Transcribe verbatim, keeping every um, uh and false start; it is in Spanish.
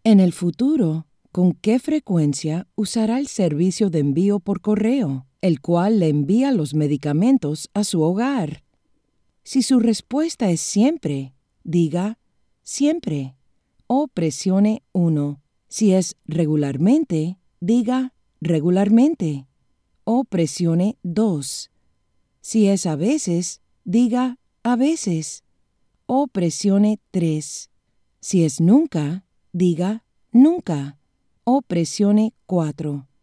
En el futuro, ¿con qué frecuencia usará el servicio de envío por correo, el cual le envía los medicamentos a su hogar? Si su respuesta es siempre, diga siempre o presione uno. Si es regularmente, diga regularmente o presione dos. Si es a veces, diga a veces o presione tres. Si es nunca, diga nunca o presione cuatro.